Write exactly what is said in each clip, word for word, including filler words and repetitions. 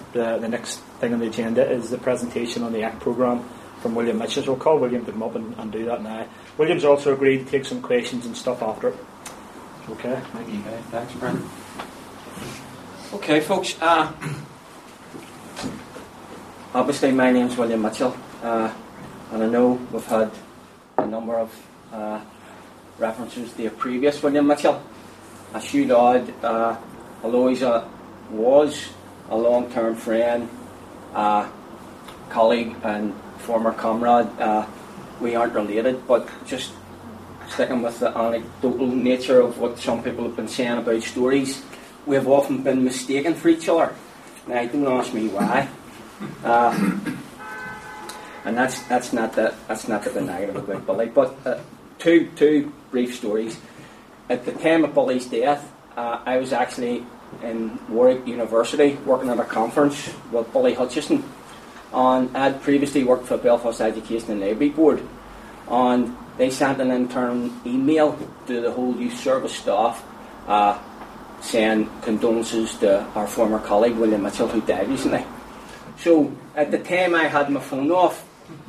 the, the next thing on the agenda is the presentation on the A C T programme from William Mitchell. So we'll call William to come up and, and do that now. William's also agreed to take some questions and stuff after it. Okay, thank you. Okay, thanks, Brendan. Okay, folks. Uh, obviously, my name's William Mitchell, uh, and I know we've had a number of uh, references to a previous William Mitchell. I should add, uh, although he was a long-term friend, uh, colleague, and former comrade, uh, we aren't related, but just sticking with the anecdotal nature of what some people have been saying about stories, we have often been mistaken for each other. Now, don't ask me why. Uh, and that's that's not the that's not the negative about Billy. But uh, two two brief stories. At the time of Billy's death, uh, I was actually in Warwick University working at a conference with Billy Hutchison, and I'd previously worked for Belfast Education and Library Board, and they sent an internal email to the whole youth service staff uh, saying condolences to our former colleague William Mitchell, who died recently. So at the time I had my phone off,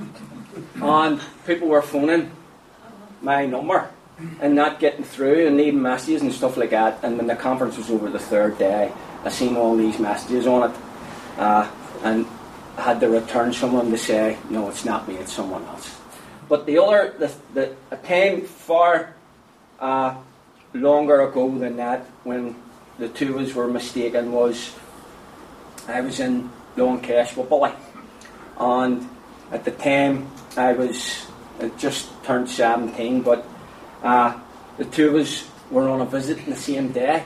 and people were phoning my number and not getting through and leaving messages and stuff like that. And when the conference was over the third day, I seen all these messages on it, uh, and I had to return someone to say, no, it's not me, it's someone else. But the other, the, the a time far uh, longer ago than that, when the two of us were mistaken, was I was in Longcash with Billy, and at the time I was I just turned seventeen, but uh, the two of us were on a visit on the same day,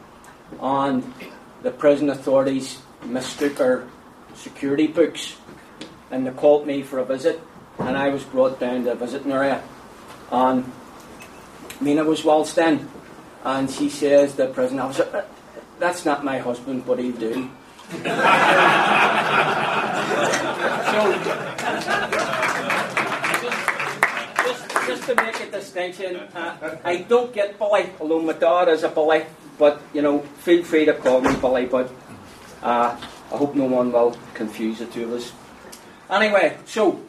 and the prison authorities mistook our security books, and they called me for a visit, and I was brought down to a visiting area, and Mina was waltzed in, and she says, the prison officer, that's not my husband, but he'll do. so, just, just, just to make a distinction, uh, I don't get Billy, although my dad is a Billy, but, you know, feel free to call me Billy, but uh, I hope no one will confuse the two of us. Anyway, so,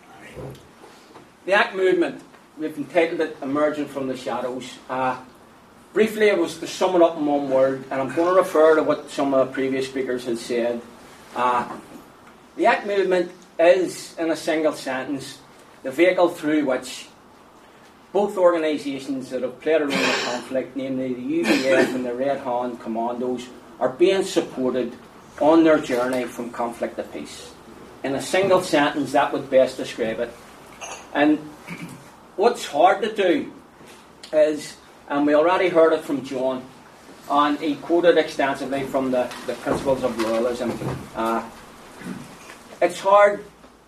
the A C T movement, we've entitled it Emerging from the Shadows. Uh, briefly, it was to sum it up in one word, and I'm going to refer to what some of the previous speakers had said. Uh, the A C T movement is, in a single sentence, the vehicle through which both organisations that have played a role in the conflict, namely the U V F and the Red Hand Commandos, are being supported on their journey from conflict to peace. In a single sentence, that would best describe it. And what's hard to do is, and we already heard it from John, and he quoted extensively from the, the principles of loyalism, uh, it's hard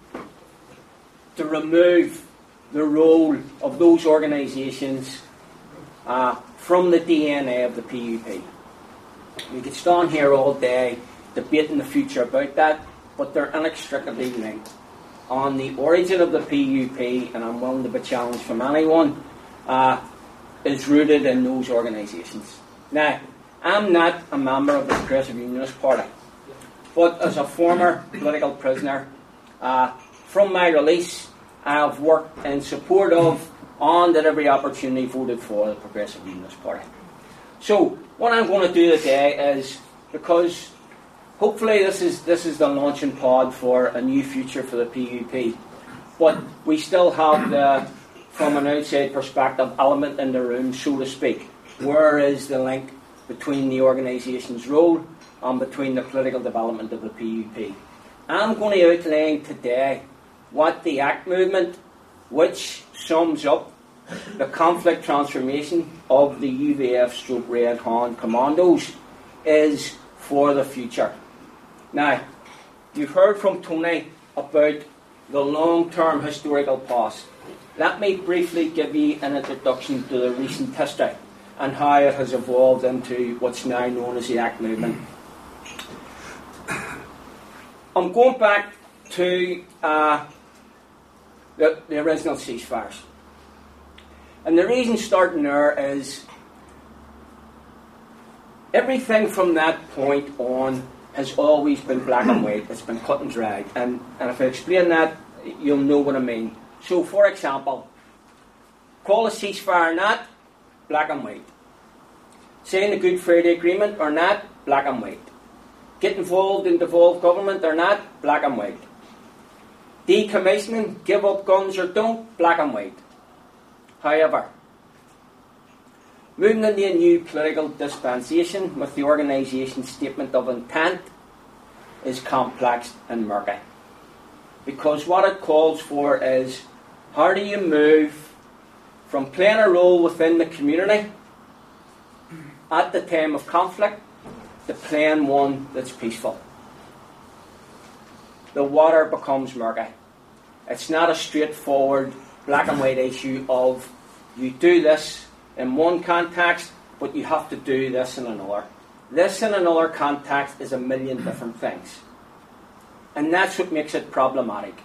to remove the role of those organisations uh, from the D N A of the P U P. We could stand here all day debating the future about that, but they're inextricably linked. On the origin of the P U P, and I'm willing to be challenged from anyone, uh, is rooted in those organisations. Now, I'm not a member of the Progressive Unionist Party, but as a former political prisoner, uh, from my release, I have worked in support of, and at every opportunity voted for, the Progressive Unionist Party. So, what I'm going to do today is, because hopefully this is this is the launching pad for a new future for the P U P, but we still have the, from an outside perspective, element in the room, so to speak. Where is the link between the organisation's role and between the political development of the P U P? I'm going to outline today what the A C T movement, which sums up the conflict transformation of the U V F stroke Red Hand Commandos, is for the future. Now, you've heard from Tony about the long-term historical past. Let me briefly give you an introduction to the recent history and how it has evolved into what's now known as the A C T movement. I'm going back to uh, the, the original ceasefires. And the reason starting there is everything from that point on has always been black and white. It's been cut and dried. And, and if I explain that, you'll know what I mean. So, for example, call a ceasefire or not, black and white. Sign the Good Friday Agreement or not, black and white. Get involved in devolved government or not, black and white. Decommissioning, give up guns or don't, black and white. However, moving into a new political dispensation with the organisation's statement of intent is complex and murky. Because what it calls for is, how do you move from playing a role within the community at the time of conflict to playing one that's peaceful? The water becomes murky. It's not a straightforward black and white issue of you do this in one context, but you have to do this in another. This in another context is a million different things. And that's what makes it problematic.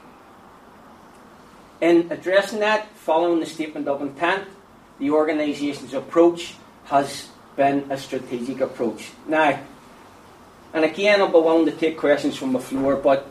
In addressing that, following the statement of intent, the organisation's approach has been a strategic approach. Now, and again, I'll be willing to take questions from the floor, but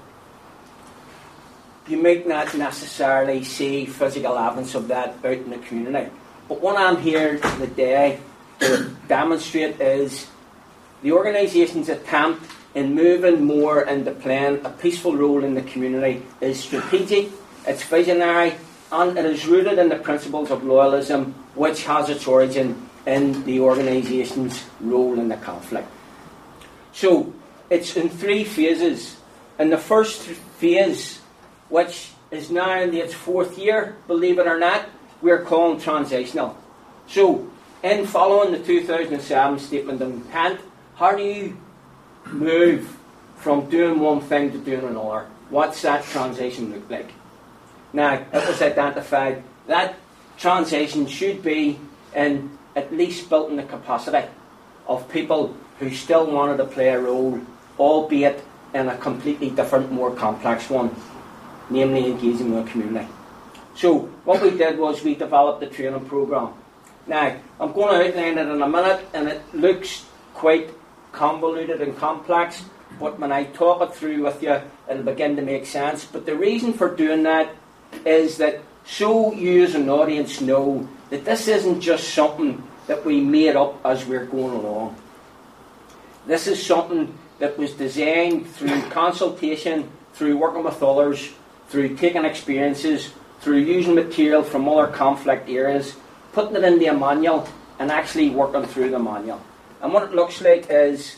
you might not necessarily see physical evidence of that out in the community. But what I'm here today to demonstrate is the organisation's attempt in moving more into playing a peaceful role in the community is strategic, it's visionary, and it is rooted in the principles of loyalism, which has its origin in the organisation's role in the conflict. So, it's in three phases. In the first phase, which is now in its fourth year, believe it or not, we're calling transitional. So, in following the two thousand seven Statement of Intent, how do you move from doing one thing to doing another? What's that transition look like? Now, it was identified that transition should be in at least built in the capacity of people who still wanted to play a role, albeit in a completely different, more complex one, namely engaging with the community. So, what we did was we developed a training programme. Now, I'm going to outline it in a minute, and it looks quite convoluted and complex, but when I talk it through with you, it'll begin to make sense. But the reason for doing that is that so you as an audience know that this isn't just something that we made up as we're going along. This is something that was designed through consultation, through working with others, through taking experiences, through using material from other conflict areas, putting it into a manual, and actually working through the manual. And what it looks like is,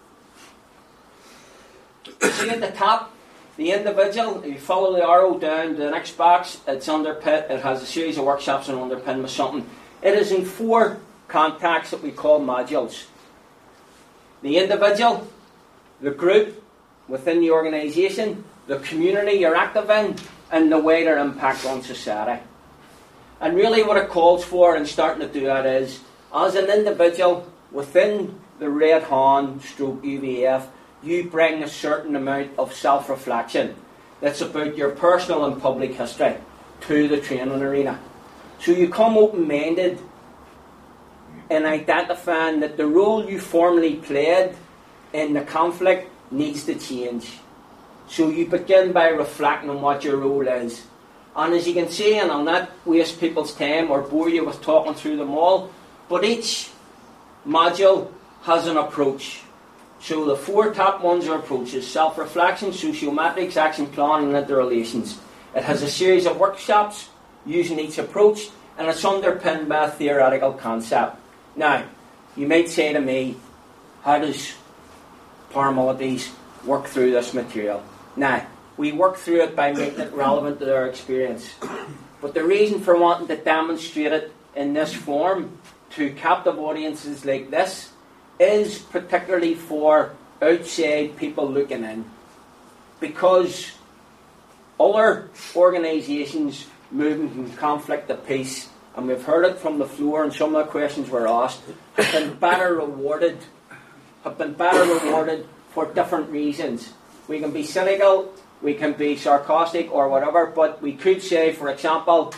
see at the top, the individual, if you follow the arrow down to the next box, it's underpinned, it has a series of workshops and underpinned with something. It is in four contacts that we call modules. The individual, the group within the organisation, the community you're active in, and the wider impact on society. And really what it calls for in starting to do that is, as an individual within the Red Hand stroke U V F, you bring a certain amount of self-reflection that's about your personal and public history to the training arena. So you come open-minded in identifying that the role you formerly played in the conflict needs to change. So you begin by reflecting on what your role is. And as you can see, and I'll not waste people's time or bore you with talking through them all, but each module has an approach. So the four top ones are approaches: self-reflection, sociometrics, action plan, and interrelations. It has a series of workshops using each approach, and it's underpinned by a theoretical concept. Now, you might say to me, how does paramilitaries work through this material? Now, we work through it by making it relevant to their experience. But the reason for wanting to demonstrate it in this form to captive audiences like this is particularly for outside people looking in. Because other organisations moving from conflict to peace, and we've heard it from the floor and some of the questions were asked, have been better rewarded, have been better rewarded for different reasons. We can be cynical, we can be sarcastic or whatever, but we could say, for example,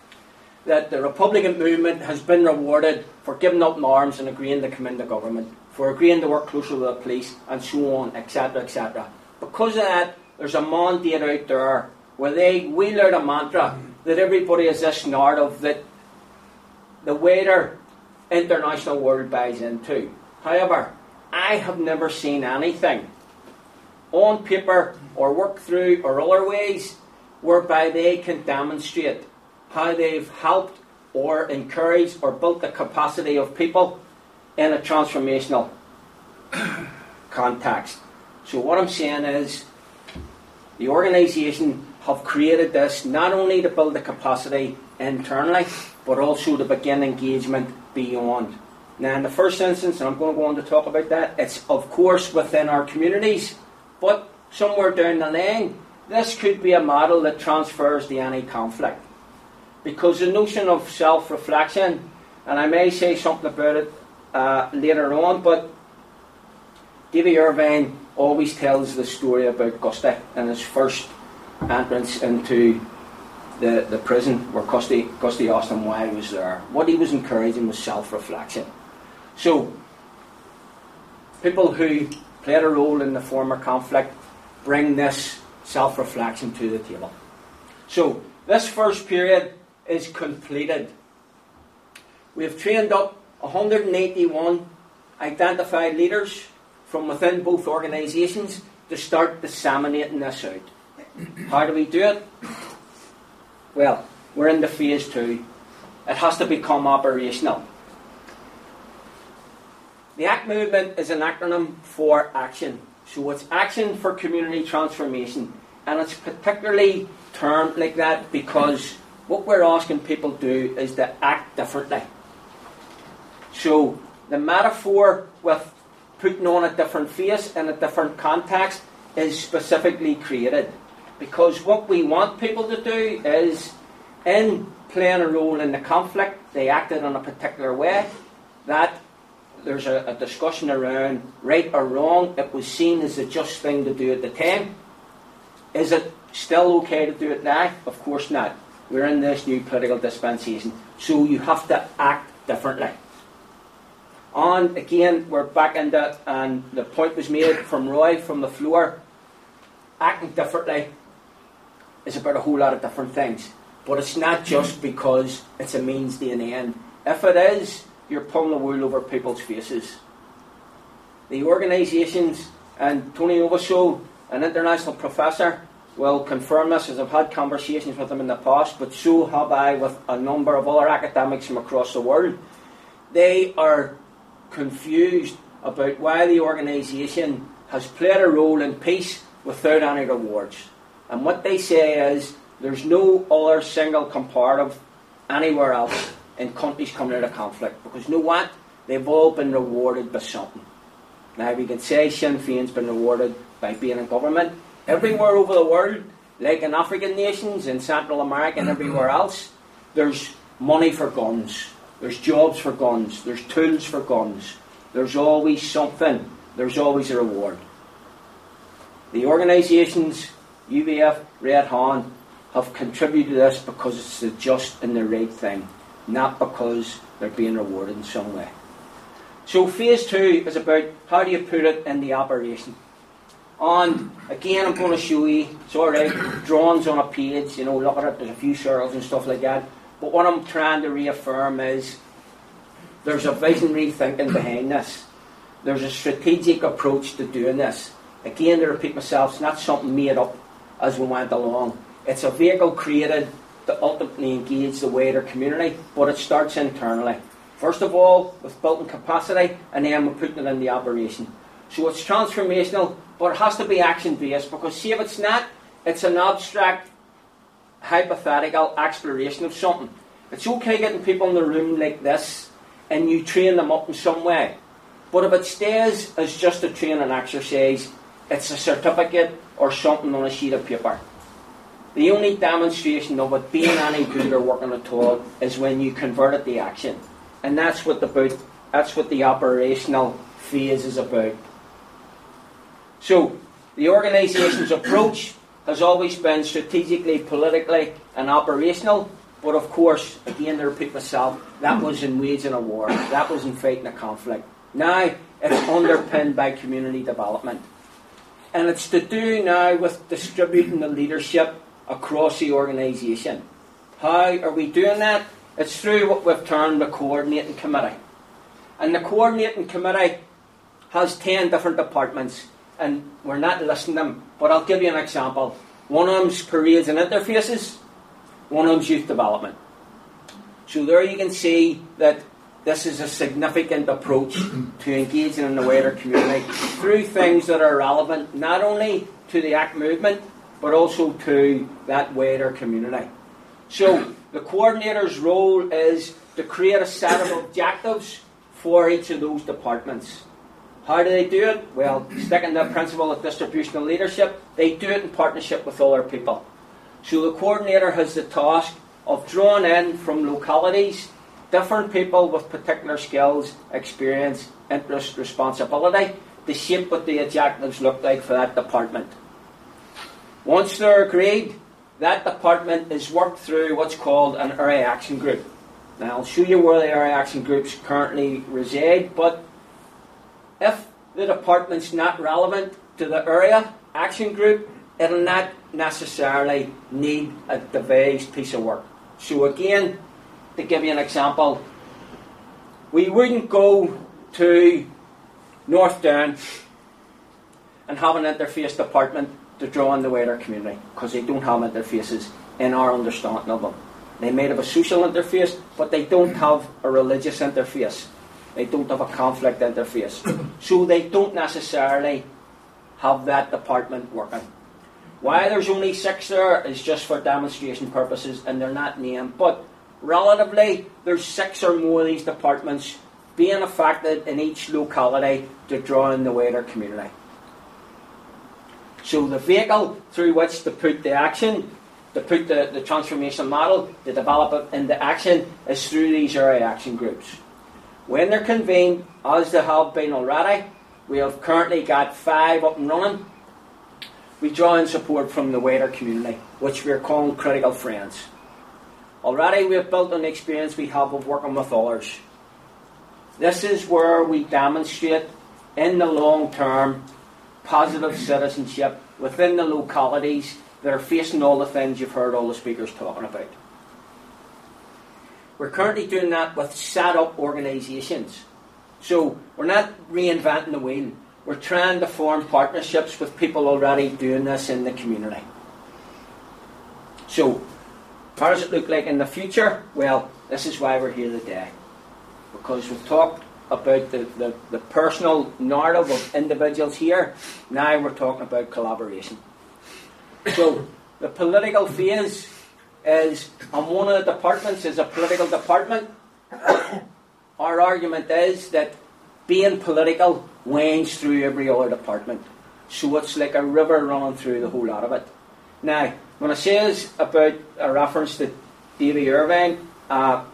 that the Republican movement has been rewarded for giving up arms and agreeing to come into government. for agreeing to work closer with the police, and so on, et cetera, et cetera. Because of that, there's a mandate out there where they wheel out a mantra that everybody has this narrative that the wider international world buys into. However, I have never seen anything on paper or work through or other ways whereby they can demonstrate how they've helped or encouraged or built the capacity of people in a transformational context. So what I'm saying is the organisation have created this not only to build the capacity internally, but also to begin engagement beyond. Now, in the first instance, and I'm going to go on to talk about that, it's of course within our communities, but somewhere down the line, this could be a model that transfers to any conflict. Because the notion of self-reflection, and I may say something about it uh, later on, but Davy Irvine always tells the story about Gusty and his first entrance into the, the prison where Gusty, Gusty asked him why he was there. What he was encouraging was self-reflection. So, people who played a role in the former conflict bring this self-reflection to the table. So, this first period is completed. We have trained up one hundred eighty-one identified leaders from within both organisations to start disseminating this out. How do we do it? Well, we're in the phase two. It has to become operational. The ACT movement is an acronym for action. So it's action for community transformation. And it's particularly termed like that because what we're asking people to do is to act differently. So the metaphor with putting on a different face in a different context is specifically created. Because what we want people to do is, in playing a role in the conflict, they acted in a particular way, that there's a, a discussion around right or wrong. It was seen as the just thing to do at the time. Is it still okay to do it now? Of course not. We're in this new political dispensation. So you have to act differently. And again, we're back in that, and the point was made from Roy from the floor. Acting differently is about a whole lot of different things. But it's not just because it's a means to an end. If it is, you're pulling the wool over people's faces. The organisations, and Tony Novaso, an international professor, will confirm this as I've had conversations with him in the past, but so have I with a number of other academics from across the world. They are confused about why the organisation has played a role in peace without any rewards. And what they say is there's no other single comparative anywhere else in countries coming out of conflict. Because you know what? They've all been rewarded by something. Now we can say Sinn Féin's been rewarded by being in government. Everywhere over the world, like in African nations, in Central America and everywhere else, there's money for guns. There's jobs for guns. There's tools for guns. There's always something. There's always a reward. The organisations, U B F, Red Hand, have contributed to this because it's the just and the right thing, not because they're being rewarded in some way. So phase two is about how do you put it in the operation. And again, I'm going to show you, it's alright, drawings on a page, you know, look at it, there's a few circles and stuff like that. But what I'm trying to reaffirm is there's a visionary thinking behind this. There's a strategic approach to doing this. Again, to repeat myself, it's not something made up as we went along. It's a vehicle created to ultimately engage the wider community, but it starts internally. First of all, with building capacity, and then we're putting it in the operation. So it's transformational, but it has to be action-based, because see if it's not, it's an abstract, hypothetical exploration of something. It's okay getting people in the room like this, and you train them up in some way. But if it stays as just a training exercise, it's a certificate or something on a sheet of paper. The only demonstration of it being any good or working at all is when you convert it to action. And that's what the, about, that's what the operational phase is about. So, the organisation's approach has always been strategically, politically and operational, but of course, again to repeat myself, that was in waging a war, that was in fighting a conflict. Now, It's underpinned by community development. And it's to do now with distributing the leadership across the organisation. How are we doing that? It's through what we've termed the Coordinating Committee. And the Coordinating Committee has ten different departments, and we're not listing them, but I'll give you an example. One of them's Parades and Interfaces, one of them's Youth Development. So there you can see that this is a significant approach to engaging in the wider community through things that are relevant not only to the ACT movement, but also to that wider community. So the coordinator's role is to create a set of objectives for each of those departments. How do they do it? Well, sticking to the principle of distributional leadership, they do it in partnership with other people. So the coordinator has the task of drawing in from localities different people with particular skills, experience, interest, responsibility to shape what the objectives look like for that department. Once they're agreed, that department is worked through what's called an area action group. Now I'll show you where the area action groups currently reside, but if the department's not relevant to the area action group, it'll not necessarily need a devised piece of work. So again, to give you an example, we wouldn't go to North Down and have an interface department to draw in the wider community, because they don't have interfaces in our understanding of them. They may have a social interface, but they don't have a religious interface. They don't have a conflict interface. So they don't necessarily have that department working. Why there's only six there is just for demonstration purposes, and they're not named. But relatively, there's six or more of these departments being affected in each locality to draw in the wider community. So the vehicle through which to put the action, to put the, the transformation model, to develop it into action, is through these area action groups. When they're convened, as they have been already, we have currently got five up and running. We draw in support from the wider community, which we're calling critical friends. Already we have built on the experience we have of working with others. This is where we demonstrate in the long term positive citizenship within the localities that are facing all the things you've heard all the speakers talking about. We're currently doing that with set up organisations. So we're not reinventing the wheel. We're trying to form partnerships with people already doing this in the community. So, how does it look like in the future? Well, this is why we're here today. Because we've talked about the, the, the personal narrative of individuals here. Now we're talking about collaboration. So, the political phase is, and one of the departments is a political department. Our argument is that being political winds through every other department. So it's like a river running through the whole lot of it. Now, when I say about a reference to Davy Irvine, uh,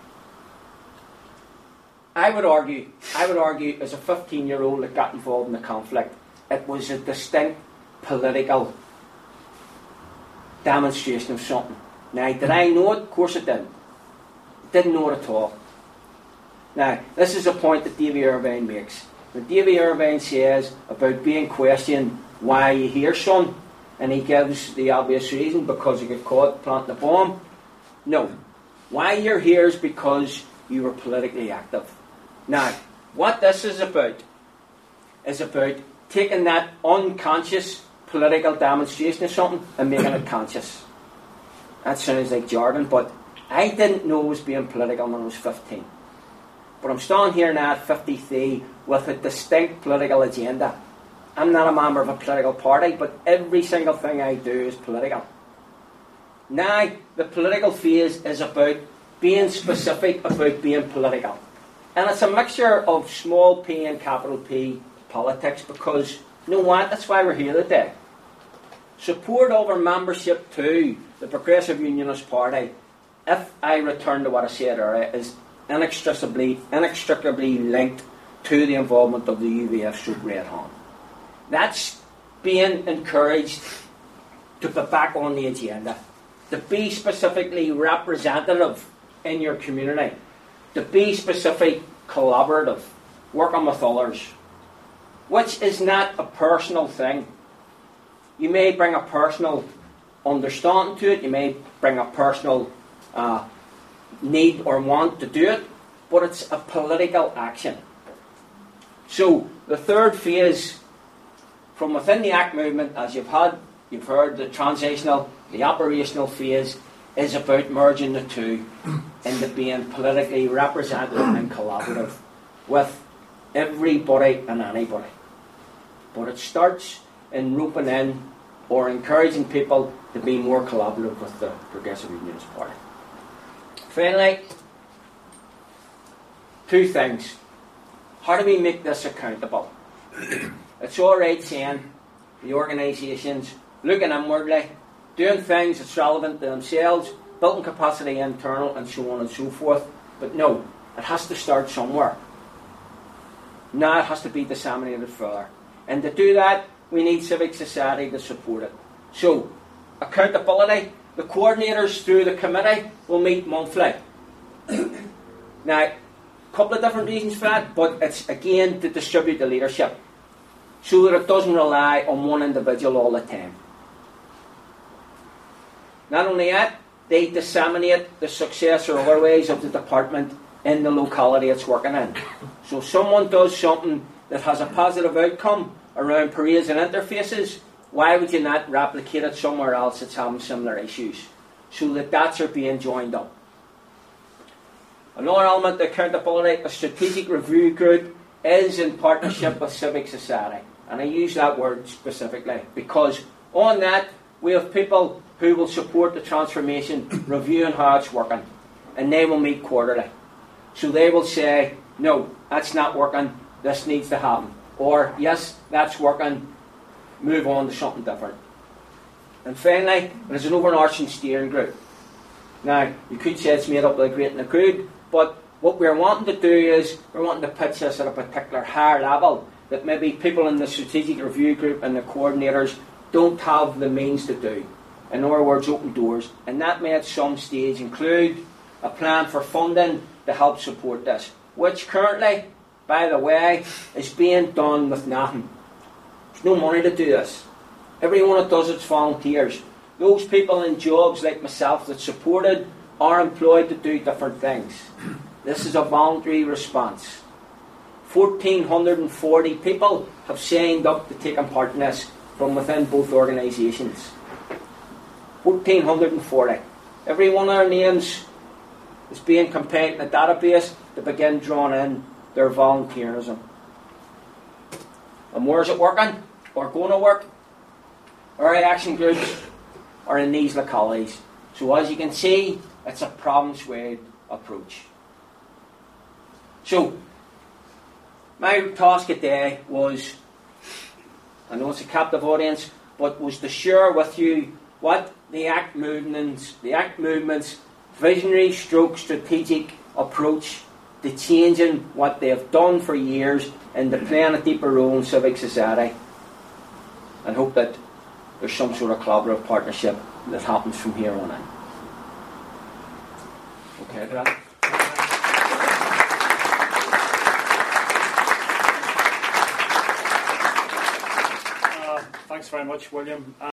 I would argue, I would argue as a fifteen-year-old that got involved in the conflict, it was a distinct political demonstration of something. Now, did I know it? Of course I didn't. Didn't know it at all. Now, this is a point that Davy Irvine makes. When Davy Irvine says about being questioned, why are you here, son? And he gives the obvious reason, because you got caught planting a bomb. No. Why you're here is because you were politically active. Now, what this is about is about taking that unconscious political demonstration of something and making it conscious. That sounds like jargon, but I didn't know I was being political when I was fifteen. But I'm standing here now at fifty-three with a distinct political agenda. I'm not a member of a political party, but every single thing I do is political. Now, the political phase is about being specific about being political. And it's a mixture of small p and capital P politics, because, you know what, that's why we're here today. Support of our membership to the Progressive Unionist Party, if I return to what I said earlier, is inextricably, inextricably linked to the involvement of the U V F stroke Red Hand. That's being encouraged to put back on the agenda, to be specifically representative in your community, to be specific, collaborative, working with others. which is not a personal thing. You may bring a personal understanding to it, you may bring a personal uh, need or want to do it, but it's a political action. So the third phase, from within the ACT movement, as you've had, you've heard the transitional, the operational phase, is about merging the two into being politically representative and collaborative with everybody and anybody. But it starts in roping in or encouraging people to be more collaborative with the Progressive Unionist Party. Finally, two things. How do we make this accountable? It's all right saying the organisations looking inwardly, doing things that's relevant to themselves, building capacity internal, and so on and so forth. But no, it has to start somewhere. Now it has to be disseminated further. And to do that, we need civic society to support it. So, accountability, the coordinators through the committee will meet monthly. Now, a couple of different reasons for that, but it's again to distribute the leadership so that it doesn't rely on one individual all the time. Not only that, they disseminate the success or other ways of the department in the locality it's working in. So if someone does something that has a positive outcome around parades and interfaces, why would you not replicate it somewhere else that's having similar issues? So that that's are being joined up. Another element of accountability, a strategic review group is in partnership with civic society. And I use that word specifically because on that we have people who will support the transformation, reviewing how it's working. And they will meet quarterly. So they will say, no, that's not working, this needs to happen. Or, yes, that's working, move on to something different. And finally, there's an overarching steering group. Now, you could say it's made up of the great and the good, but what we're wanting to do is, we're wanting to pitch this at a particular higher level that maybe people in the strategic review group and the coordinators don't have the means to do. In other words, open doors. And that may at some stage include a plan for funding to help support this, which currently, by the way, is being done with nothing. There's no money to do this. Everyone that does it's volunteers. Those people in jobs like myself that supported are employed to do different things. This is a voluntary response. one thousand four hundred forty people have signed up to taking part in this from within both organisations. one thousand four hundred forty. Every one of our names is being compiled in a database to begin drawing in their volunteerism. And where is it working? Or going to work? Our action groups are in these localities. So as you can see, it's a problem-squared approach. So, my task today was, I know it's a captive audience, but was to share with you what the ACT movements, the ACT movement's visionary stroke strategic approach to changing what they have done for years and to playing a deeper role in civic society, and hope that there's some sort of collaborative partnership that happens from here on in. Okay, Grant? Uh, thanks very much, William.